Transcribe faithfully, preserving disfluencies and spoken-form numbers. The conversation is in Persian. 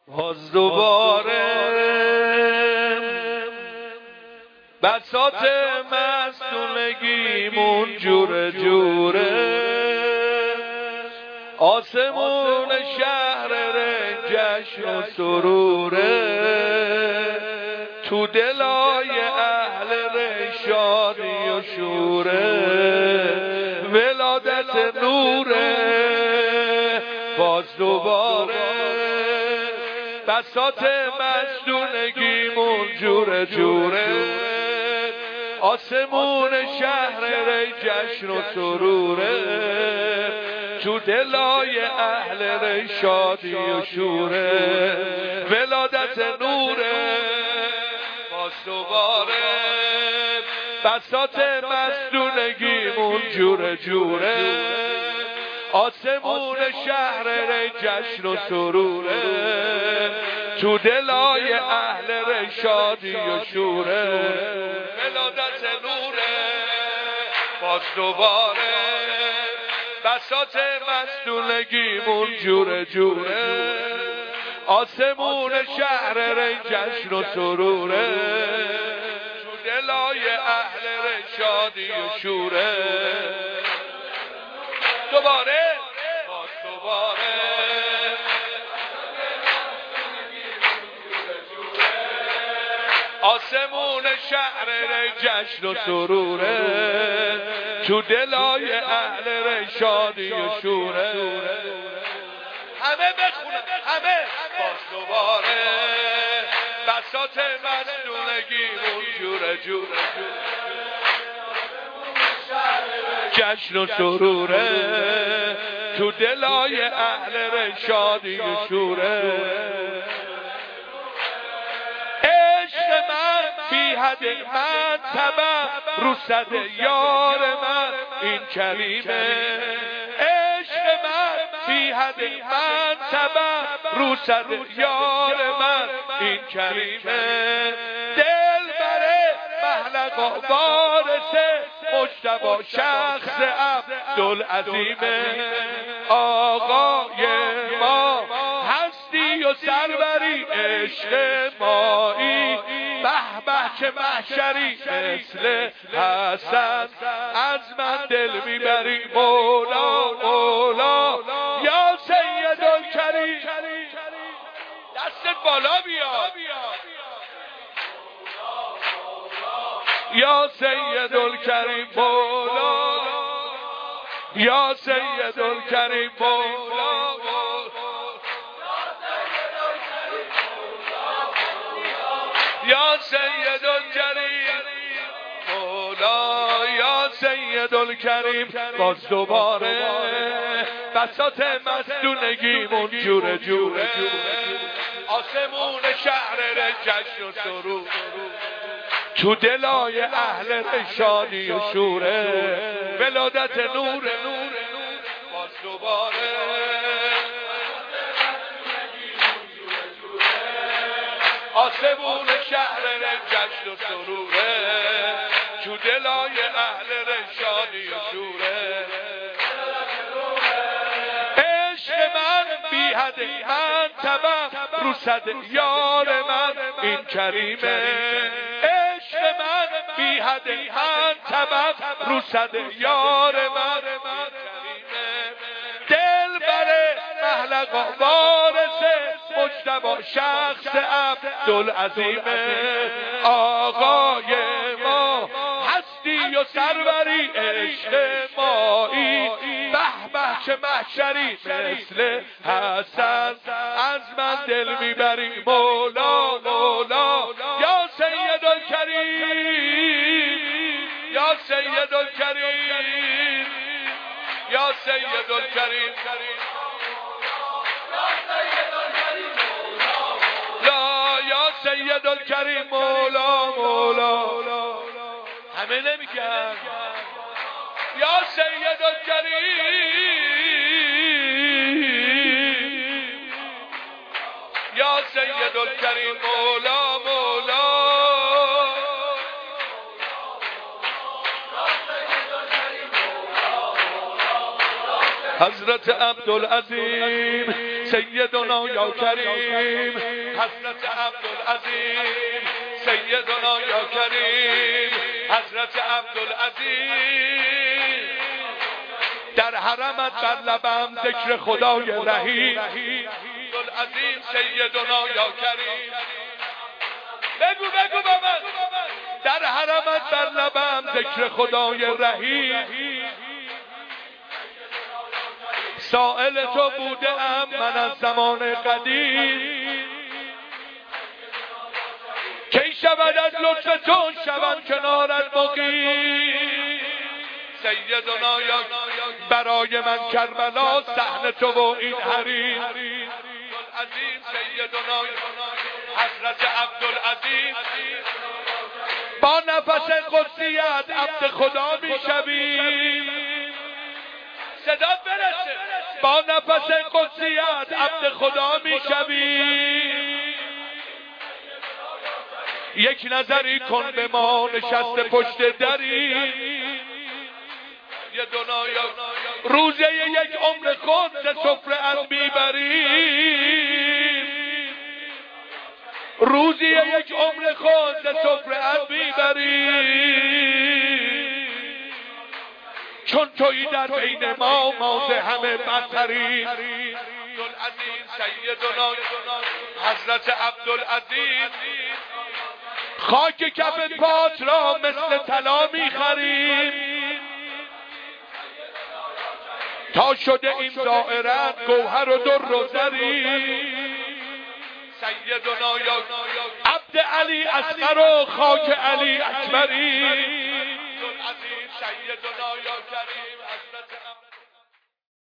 باز دوباره بساط مستونگیمون جوره جوره، آسمون شهر جشن و سروره، تو دلای اهل شادی و شوره، ولادت نوره. باز دوباره بساط مستونگیمون جوره جوره، آسمون شهر جشن و سروره، تو دلای اهل شادی و شوره، ولادت نوره. باز دوباره بساط مستونگیمون جوره جوره، آسمون شهر جشن و سروره، تو دلای اهل شادی و شوره، ولادت نوره. باز دوباره بساط مستونگیمون جوره جوره، آسمون شهر جشن و سروره، تو دلای اهل شادی و شوره. دوباره باز دوباره آسمون شهر جشن و سروره، تو دلای اهل شادی و شوره. همه بخونن همه. باز دوباره بساط مستونگیمون جوره جوره، جشن و سروره، تو دلای اهل شادی و شوره. عشق من بی حد من تبع رو صد یار من این کریمه، عشق من بی حد من تبع رو صد یار من این کریمه. دل بره محلقا وارثه مجتبی شخص عبدالعظیمه، آقای ما هستی و سروری عشق مایی، به به چه محشری مثل حسن از من دل میبری. مولا مولا یا سید الکریم، دستت بالا بیا یا سید الکریم مولا، یا سید الکریم مولا، یا سید الکریم مولا، یا سید الکریم. باز دوباره بساط مستونگیمون جوره جوره، آسمون شهر جشن و سرور، تو دلای اهل شادی و شوره، ولادت نوره. باز دوباره آسمون شهر جشن و سروره، تو دلای اهل شادی و شوره. عشق من بی حد من تبع رو صد یار من این کریمه، عشق من بی حد من تبع رو صد یار من این کریمه. دل بره محلقا وارثه مجتبی شخص عبدالعظیمه، آقای ما هستی و سروری عشق مایی، به به چه محشری مثل حسن از من دل میبری. مولا مولا یا سید الکریم، یا سید الکریم، یا سید الکریم، لا یا سید الکریم مولا مولا. همه نمیگن یا سید الکریم، یا سید الکریم مولا مولا. حضرت عبدالعظیم سیدنا یا کریم حضرت عبدالعظیم سیدنا یا کریم حضرت عبدالعظیم در حرمت بر لبم ذکر خدای رحیم عبدالعظیم سیدنا یا کریم بگو بگو بابا در حرمت بر لبم ذکر خدای رحیم سائل تو بوده ام من از زمان قدیم کی شود از لطف تو شود کنارت مقیم سیدنا یا برای من کربلا صحن تو و این حریم عبدالعظیم سیدنا حضرت عبدالعظیم با نفس قدسیت عبد خدا می شویم صدات برسه با نفس قدسیت عبد خدا می شویم یک نظری کن به ما نشسته پشت دری یه دنیا روزه یک عمر خود ز سفره از میبریم روزی یک عمر خود ز سفره از میبریم چون تویی در بین ما ما ز همه برتریم عبدالعظیم سیدنا حضرت عبدالعظیم خاک کف پات را مثل طلا میخریم تا شده این ظاهرت گوهر و در و زریم سیدنا یا عبد علی اصغر و خاک علی اکبری عبدالعظیم سیدنا یا کریم